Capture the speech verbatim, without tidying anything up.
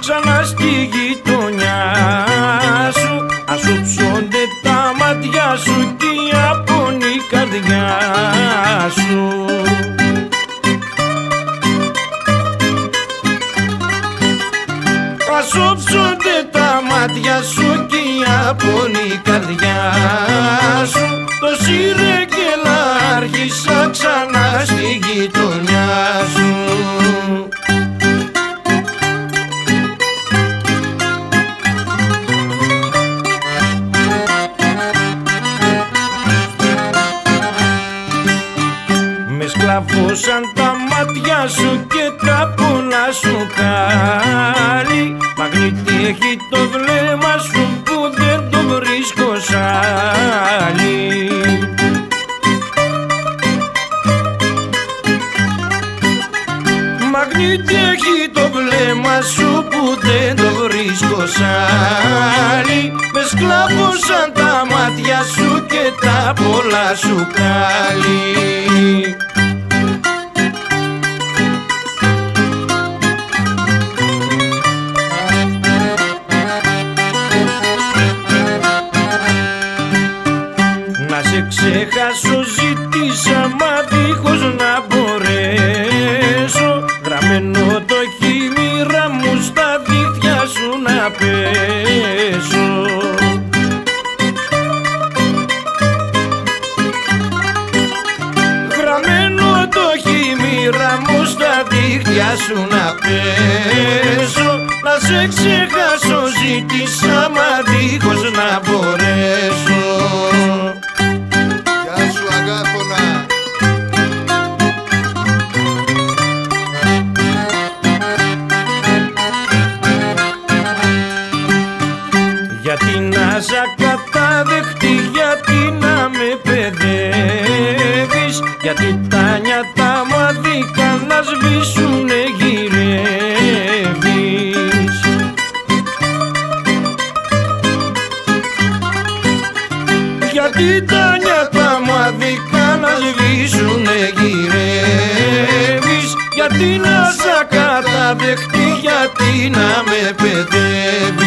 ξανά στη γειτονιά σου. Ας σου ψώνται τα μάτια σου και η απόνη καρδιά σου. Ας σου ψώνται τα μάτια σου και η απόνη καρδιά σου. Το σύρε και να άρχισα ξανά στη γειτονιά σου. Με σκλαβώσαν τα μάτια σου και τα πολλά σου κάλλη. Μαγνήτη έχει το βλέμμα σου που δεν το βρίσκω σ' άλλη. Μαγνήτη έχει το βλέμμα σου που δεν το βρίσκω σ' άλλη. Με σκλαβώσαν τα μάτια σου και τα πολλά σου κάλλη. Να σε ξεχάσω ζήτησα μα δίχως να μπορέσω. Γραμμένο το χειμήρα μου στα δίχτυα σου να πέσω. Γραμμένο το χειμήρα μου στα δίχτυα σου να πέσω. Να σε ξεχάσω ζήτησα μα δίχως να μπορέσω. Γιατί να σ' ακατάδεχτη, γιατί να με παιδεύεις. Γιατί τα νιάτα μου αδίκα να σβήσουνε γυρεύεις. Γιατί τα νιάτα μου αδίκα να σβήσουνε γυρεύεις. Γιατί να σ' ακατάδεχτη, γιατί να με παιδεύεις.